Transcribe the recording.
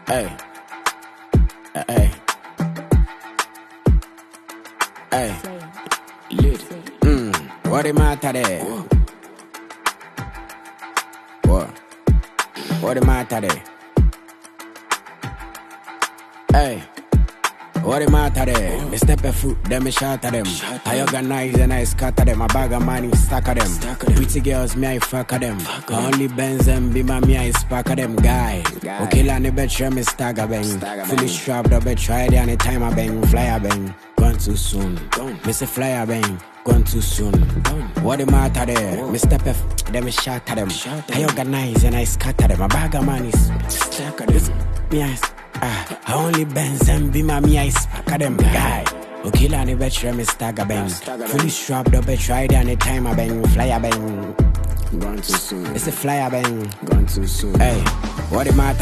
Hey, hey, hey, lit. What the matter there? What the matter there? Hey. What the matter there? Me step a foot, then me shot at them. I organize and I scatter them. I bag of money, stack of them. Pretty girls, me I fuck of them. Only Benz and be my me I spark of them. Guy, okay, la ne bet me stagger bang. Fully strapped up, bet try the anytime I bang. Flyer bang, gone too soon. Me say flyer bang, gone too soon. What the matter there? Me step a foot, then me shot at them. I organize and I scatter them. I bag of money, stack of them. Me I only Benz and be my me I spark them guy. Okay, la ne bet me stagger bang. Fully strapped up, bet try the anytime I bang. Flyer bang, Gone too soon. it's a flyer bang, Gone too soon. hey, what the matter?